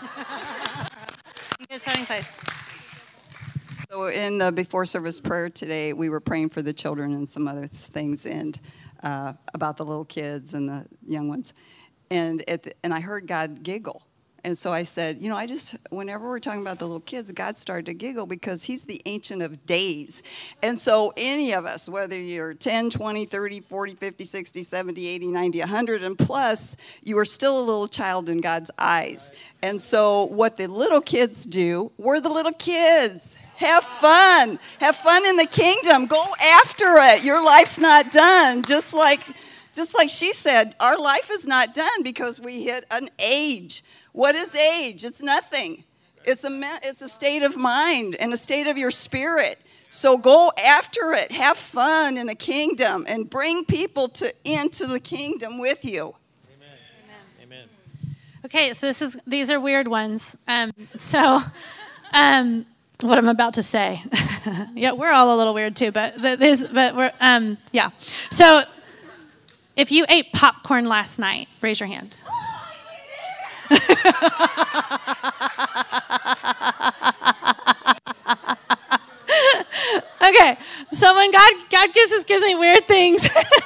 Speaker 2: Good starting place.
Speaker 13: So in the before service prayer today, we were praying for the children and some other things, and uh, about the little kids and the young ones. And, at the, and I heard God giggle. And so I said, you know, I just, whenever we're talking about the little kids, God started to giggle because he's the Ancient of Days. And so any of us, whether you're ten, twenty, thirty, forty, fifty, sixty, seventy, eighty, ninety, one hundred, and plus, you are still a little child in God's eyes. And so what the little kids do, we're the little kids. Have fun. Have fun in the kingdom. Go after it. Your life's not done. Just like, just like she said, our life is not done because we hit an age. What is age? It's nothing. It's a, it's a state of mind and a state of your spirit. So go after it. Have fun in the kingdom and bring people to into the kingdom with you.
Speaker 2: Amen. Amen. Okay, so this is these are weird ones. Um, so, um, what I'm about to say, yeah, we're all a little weird too. But there's, but we're, um, yeah. So, if you ate popcorn last night, raise your hand. Okay, so when God God just gives me weird things,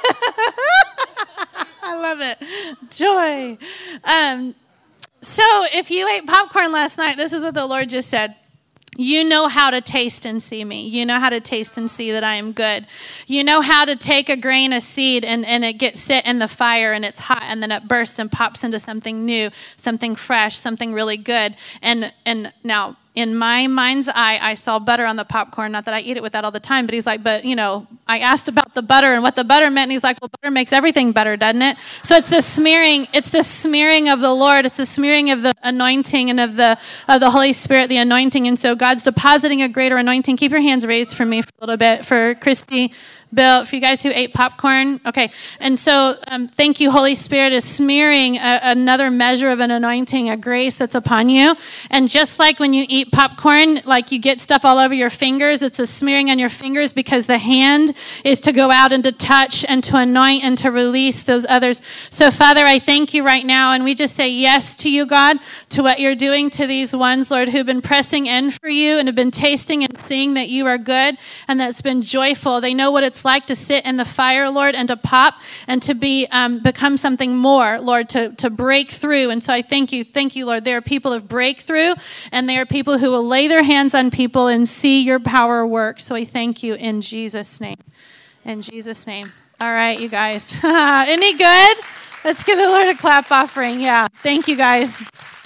Speaker 2: I love it, joy. Um, so if you ate popcorn last night, this is what the Lord just said. You know how to taste and see me. You know how to taste and see that I am good. You know how to take a grain of seed and, and it gets set in the fire and it's hot and then it bursts and pops into something new, something fresh, something really good. And and now, in my mind's eye, I saw butter on the popcorn. Not that I eat it with that all the time, but he's like, but, you know, I asked about the butter and what the butter meant. And he's like, well, butter makes everything better, doesn't it? So it's the smearing. It's the smearing of the Lord. It's the smearing of the anointing and of the of the Holy Spirit, the anointing. And so God's depositing a greater anointing. Keep your hands raised for me for a little bit. For Christy, Bill, for you guys who ate popcorn. Okay. And so um, thank you, Holy Spirit is smearing a, another measure of an anointing, a grace that's upon you. And just like when you eat popcorn, like you get stuff all over your fingers, it's a smearing on your fingers because the hand is to go out and to touch and to anoint and to release those others. So Father, I thank you right now. And we just say yes to you, God, to what you're doing to these ones, Lord, who've been pressing in for you and have been tasting and seeing that you are good and that it's been joyful. They know what it's like to sit in the fire, Lord, and to pop and to be um, become something more, Lord, to, to break through. And so I thank you. Thank you, Lord. There are people of breakthrough, and there are people who will lay their hands on people and see your power work. So I thank you in Jesus' name. In Jesus' name. All right, you guys. Any good? Let's give the Lord a clap offering. Yeah. Thank you, guys.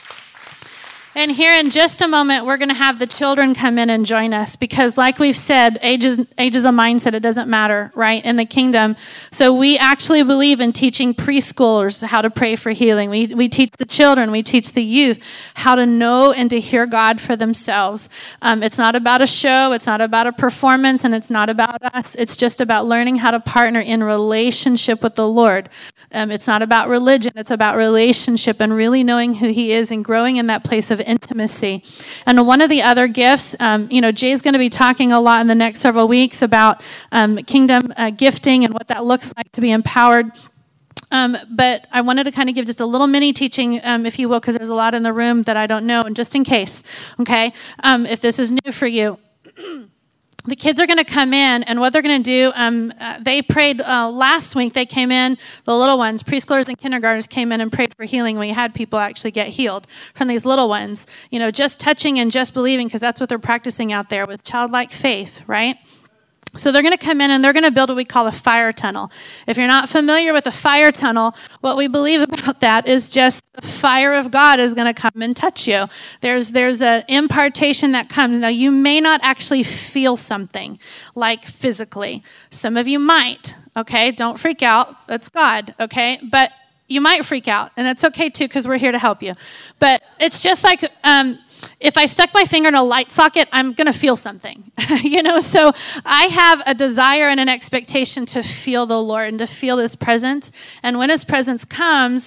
Speaker 2: And here in just a moment, we're going to have the children come in and join us because like we've said, age is, age is a mindset. It doesn't matter, right, in the kingdom. So we actually believe in teaching preschoolers how to pray for healing. We, we teach the children, we teach the youth how to know and to hear God for themselves. Um, it's not about a show. It's not about a performance, and it's not about us. It's just about learning how to partner in relationship with the Lord. Um, it's not about religion. It's about relationship and really knowing who he is and growing in that place of intimacy. And one of the other gifts, um, you know, Jay's going to be talking a lot in the next several weeks about um, kingdom uh, gifting and what that looks like to be empowered. Um, but I wanted to kind of give just a little mini teaching, um, if you will, because there's a lot in the room that I don't know, and just in case, okay, um, if this is new for you. The kids are going to come in, and what they're going to do, um, uh, they prayed uh, last week. They came in, the little ones, preschoolers and kindergartners came in and prayed for healing. We had people actually get healed from these little ones. You know, just touching and just believing, because that's what they're practicing out there with childlike faith, right? So they're going to come in and they're going to build what we call a fire tunnel. If you're not familiar with a fire tunnel, what we believe about that is just the fire of God is going to come and touch you. There's there's an impartation that comes. Now, you may not actually feel something like physically. Some of you might, okay? Don't freak out. That's God, okay? But you might freak out, and it's okay too because we're here to help you. But it's just like... Um, If I stuck my finger in a light socket, I'm going to feel something, you know? So I have a desire and an expectation to feel the Lord and to feel his presence. And when his presence comes,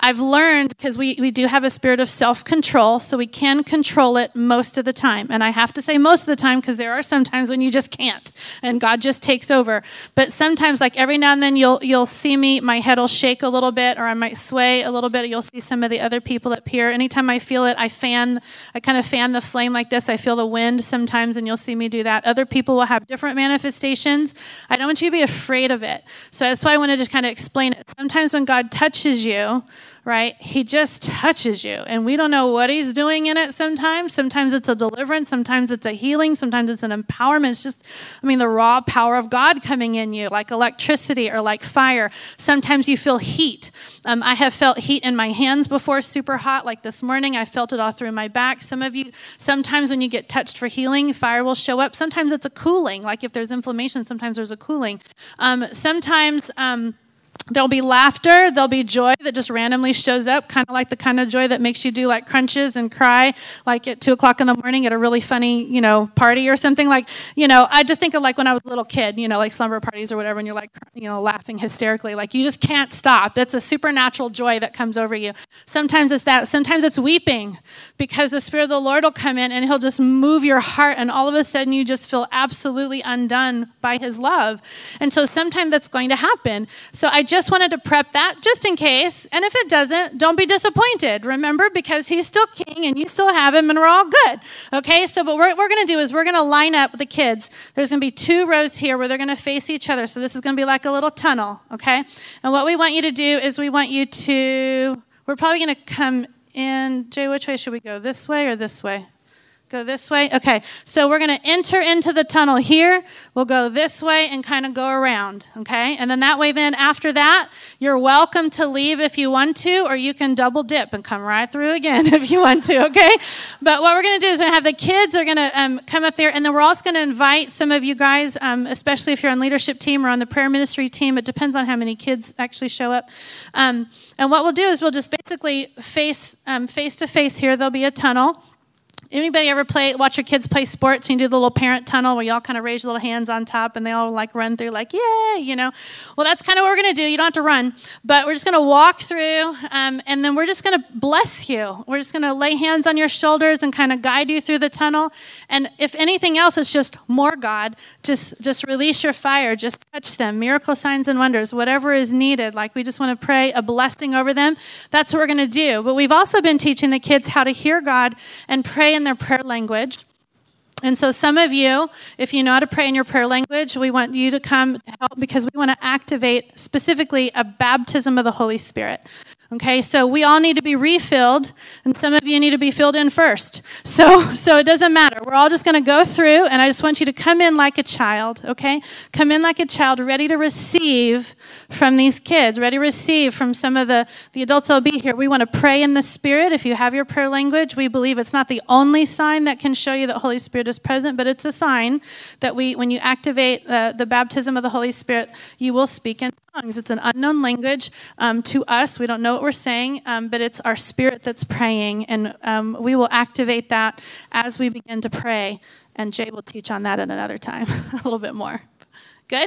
Speaker 2: I've learned, because we, we do have a spirit of self-control, so we can control it most of the time. And I have to say most of the time, because there are some times when you just can't, and God just takes over. But sometimes, like every now and then, you'll you'll see me, my head will shake a little bit, or I might sway a little bit. You'll see some of the other people up here. Anytime I feel it, I fan, I kind of fan the flame like this. I feel the wind sometimes, and you'll see me do that. Other people will have different manifestations. I don't want you to be afraid of it. So that's why I wanted to kind of explain it. Sometimes when God touches you, right, he just touches you. And we don't know what he's doing in it sometimes. Sometimes it's a deliverance. Sometimes it's a healing. Sometimes it's an empowerment. It's just, I mean, the raw power of God coming in you, like electricity or like fire. Sometimes you feel heat. Um, I have felt heat in my hands before, super hot. Like this morning, I felt it all through my back. Some of you, sometimes when you get touched for healing, fire will show up. Sometimes it's a cooling. Like if there's inflammation, sometimes there's a cooling. Um, sometimes... Um, There'll be laughter, there'll be joy that just randomly shows up, kind of like the kind of joy that makes you do like crunches and cry, like at two o'clock in the morning at a really funny, you know, party or something. Like, you know, I just think of like when I was a little kid, you know, like slumber parties or whatever, and you're like, you know, laughing hysterically. Like you just can't stop. That's a supernatural joy that comes over you. Sometimes it's that. Sometimes it's weeping, because the Spirit of the Lord will come in and he'll just move your heart, and all of a sudden you just feel absolutely undone by his love. And so sometimes that's going to happen. So I just wanted to prep that just in case. And if it doesn't, don't be disappointed. Remember, because he's still king and you still have him and we're all good. Okay, so but what we're going to do is we're going to line up the kids. There's going to be two rows here where they're going to face each other. So this is going to be like a little tunnel, okay? And what we want you to do is we want you to, we're probably going to come in. Jay, which way should we go? This way or this way? Go this way? Okay, so we're going to enter into the tunnel here. We'll go this way and kind of go around, okay? And then that way then after that, you're welcome to leave if you want to, or you can double dip and come right through again if you want to, okay? But what we're going to do is we're going to have the kids are going to um, come up there, and then we're also going to invite some of you guys, um, especially if you're on leadership team or on the prayer ministry team. It depends on how many kids actually show up. Um, and what we'll do is we'll just basically face um, face to face here. There'll be a tunnel. Anybody ever play, watch your kids play sports and you do the little parent tunnel where y'all kind of raise your little hands on top and they all like run through like, yay, you know? Well, that's kind of what we're going to do. You don't have to run, but we're just going to walk through um, and then we're just going to bless you. We're just going to lay hands on your shoulders and kind of guide you through the tunnel. And if anything else, it's just more God. Just, just release your fire. Just touch them. Miracle signs and wonders, whatever is needed. Like we just want to pray a blessing over them. That's what we're going to do. But we've also been teaching the kids how to hear God and pray in their prayer language. And so some of you, if you know how to pray in your prayer language, we want you to come to help because we want to activate specifically a baptism of the Holy Spirit. Okay, so we all need to be refilled, and some of you need to be filled in first. So so it doesn't matter. We're all just going to go through, and I just want you to come in like a child, okay? Come in like a child, ready to receive from these kids, ready to receive from some of the, the adults that will be here. We want to pray in the Spirit. If you have your prayer language, we believe it's not the only sign that can show you that Holy Spirit is present, but it's a sign that we, when you activate uh, the baptism of the Holy Spirit, you will speak in tongues. It's an unknown language um, to us. We don't know what we're saying, um, but it's our spirit that's praying, and um, we will activate that as we begin to pray, and Jay will teach on that at another time a little bit more. Good?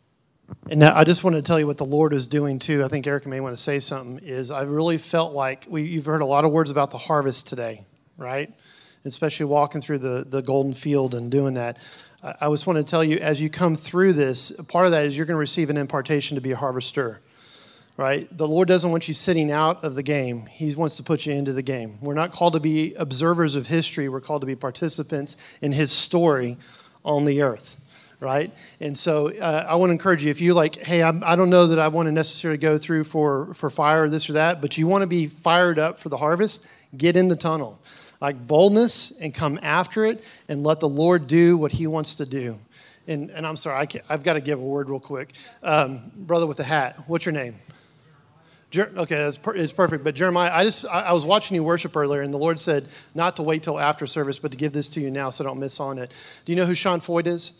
Speaker 1: And now I just want to tell you what the Lord is doing too. I think Erica may want to say something, is I really felt like, we, you've heard a lot of words about the harvest today, right? Especially walking through the, the golden field and doing that. I just want to tell you, as you come through this, part of that is you're going to receive an impartation to be a harvester, right? The Lord doesn't want you sitting out of the game. He wants to put you into the game. We're not called to be observers of history. We're called to be participants in his story on the earth, right? And so uh, I want to encourage you, if you like, hey, I'm, I don't know that I want to necessarily go through for, for fire or this or that, but you want to be fired up for the harvest, get in the tunnel. Like boldness, and come after it and let the Lord do what he wants to do. And and I'm sorry, I can't, I've got to give a word real quick. Um, brother with the hat, what's your name? Jer- okay, that's per- it's perfect. But Jeremiah, I just I, I was watching you worship earlier, and the Lord said not to wait till after service, but to give this to you now so I don't miss on it. Do you know who Sean Foyt is?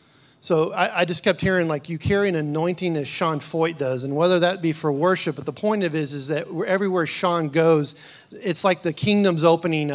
Speaker 1: So I, I just kept hearing, like, you carry an anointing as Sean Foyt does, and whether that be for worship, but the point of it is, is that everywhere Sean goes, it's like the kingdom's opening up,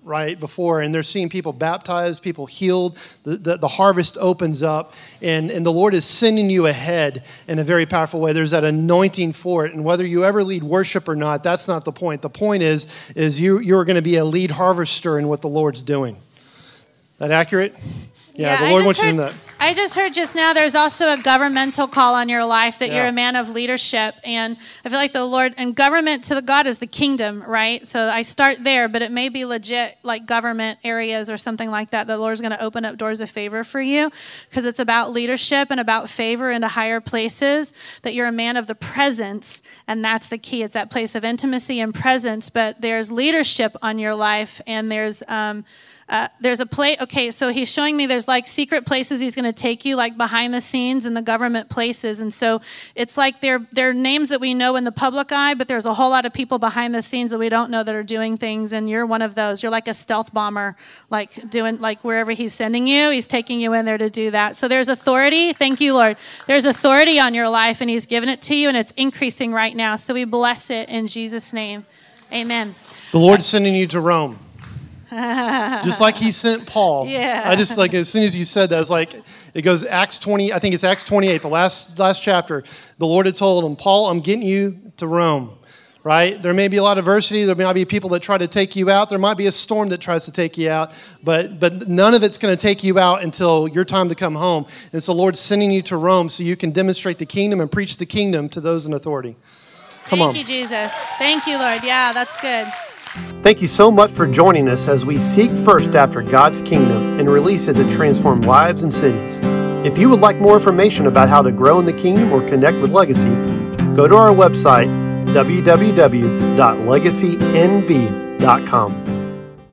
Speaker 1: right, before, and they're seeing people baptized, people healed. The, the, the harvest opens up, and, and the Lord is sending you ahead in a very powerful way. There's that anointing for it, and whether you ever lead worship or not, that's not the point. The point is, is you, you're going to be a lead harvester in what the Lord's doing. Is that accurate? Yeah,
Speaker 2: Yeah,
Speaker 1: the Lord
Speaker 2: I
Speaker 1: wants
Speaker 2: just
Speaker 1: you to do
Speaker 2: heard-
Speaker 1: that.
Speaker 2: I just heard just now there's also a governmental call on your life that
Speaker 1: Yeah.
Speaker 2: you're a man of leadership. And I feel like the Lord, and government to the God is the kingdom, right? So I start there, but it may be legit like government areas or something like that. The Lord's going to open up doors of favor for you because it's about leadership and about favor into higher places, that you're a man of the presence. And that's the key. It's that place of intimacy and presence, but there's leadership on your life, and there's... Um, Uh, there's a place, okay, so he's showing me there's like secret places he's going to take you, like behind the scenes in the government places. And so it's like they're, they're names that we know in the public eye, but there's a whole lot of people behind the scenes that we don't know that are doing things. And you're one of those. You're like a stealth bomber, like doing, like wherever he's sending you, he's taking you in there to do that. So there's authority. Thank you, Lord. There's authority on your life, and he's given it to you, and it's increasing right now. So we bless it in Jesus' name. Amen.
Speaker 1: The Lord's sending you to Rome. Just like he sent Paul.
Speaker 2: Yeah.
Speaker 1: I just like, as soon as you said that, it's like, it goes Acts twenty, I think it's Acts twenty-eight, the last last chapter. The Lord had told him, Paul, I'm getting you to Rome, right? There may be a lot of adversity. There might be people that try to take you out. There might be a storm that tries to take you out, but but none of it's going to take you out until your time to come home. And so the Lord's sending you to Rome so you can demonstrate the kingdom and preach the kingdom to those in authority. Come
Speaker 2: Thank
Speaker 1: on.
Speaker 2: you, Jesus. Thank you, Lord. Yeah, that's good.
Speaker 1: Thank you so much for joining us as we seek first after God's kingdom and release it to transform lives and cities. If you would like more information about how to grow in the kingdom or connect with Legacy, go to our website, w w w dot legacy n b dot com.